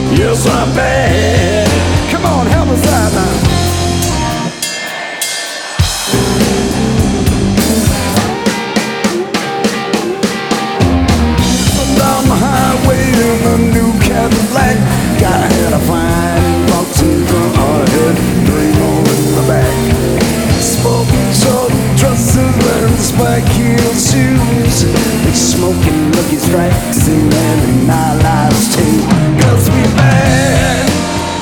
Yes, I'm bad. Come on, help us out now. Down the highway in a new Cadillac, I had a fine box in front of the head, three more in the back. Smoking short dresses, wearing spike heel shoes, smoking Lucky Strikes and landing our lives too. 'Cause we bad,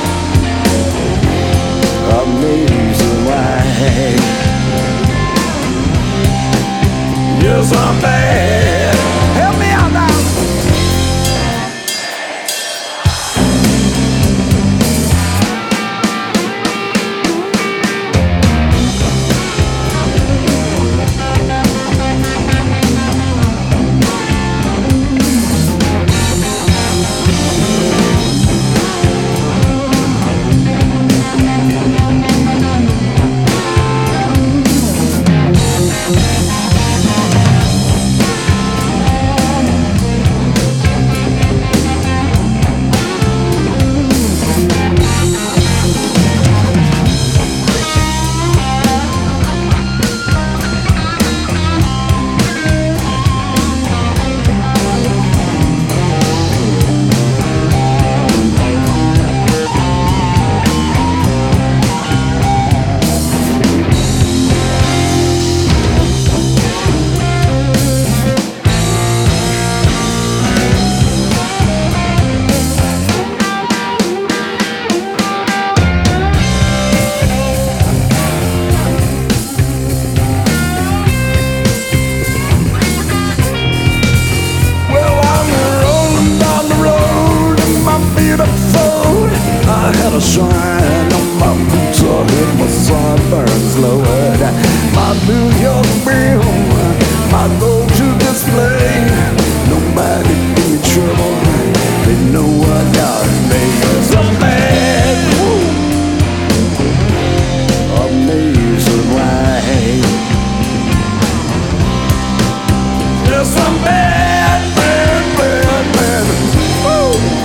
amazing why. Yes, I'm bad. Help me out now. I had a shine on my boots, I hit my sideburns lowered. My New York brim, my go-to display. Nobody give me trouble, they know I got it made. So bad, amazing right. Yes, I'm bad, bad, bad, bad. Woo!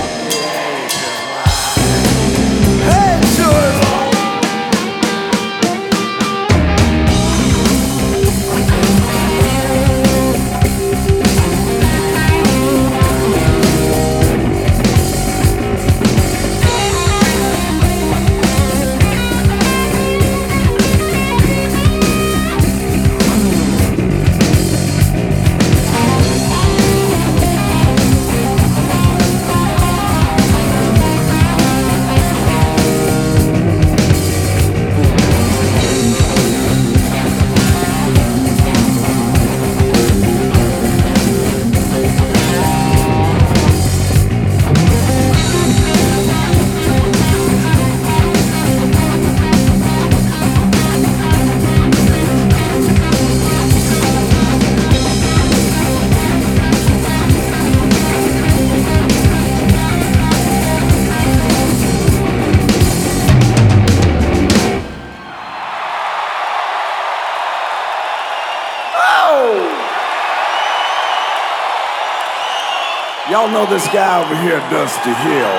Y'all know this guy over here, Dusty Hill.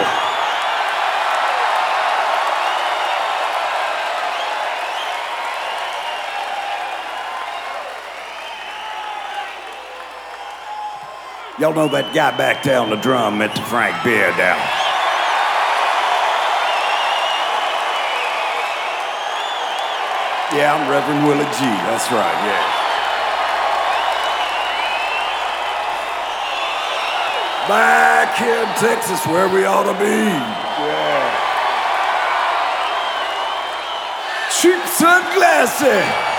Y'all know that guy back there on the drum, Mr. Frank Beard down. Yeah, I'm Reverend Willie G. That's right, yeah. Back here in Texas, where we ought to be. Yeah. Cheap sunglasses.